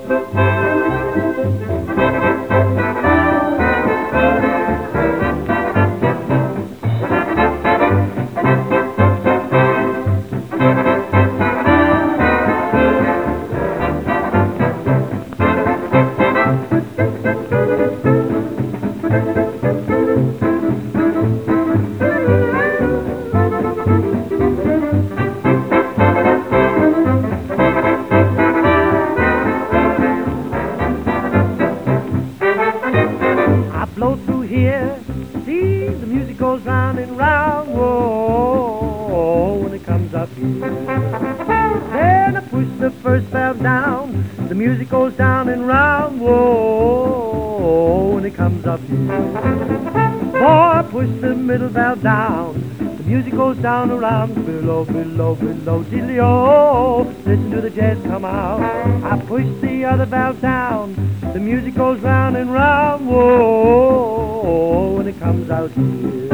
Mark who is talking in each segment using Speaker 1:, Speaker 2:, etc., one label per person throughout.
Speaker 1: Blow through here, see the music goes round and round, whoa, when it comes up here. Then I push the first valve down, the music goes down and round, whoa, when it comes up here. Boy, push the middle valve down, the music goes down around, below, below, below, diddly-o, listen to the jazz come out. I push the other valve down, the music goes round and round, whoa, when it comes out here.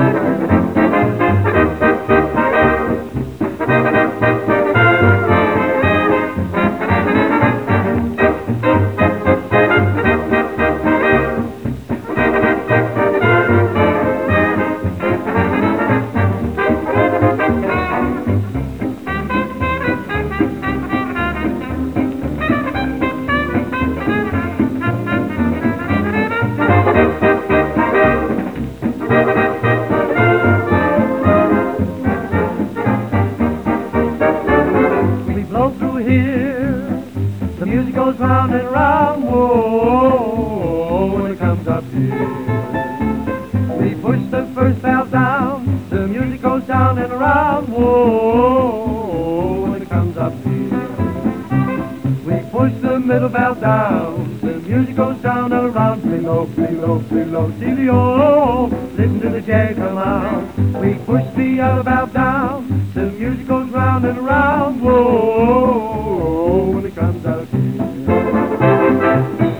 Speaker 1: Here, the music goes round and round, whoa, when it comes up here. We push the first valve down, the music goes down and around, whoa, when it comes up here. We push the middle valve down, the music goes down and around, below, below, below, dealio, listen to the jazz come out. We push the other valve down, the music goes round and around, whoa, when it comes out here.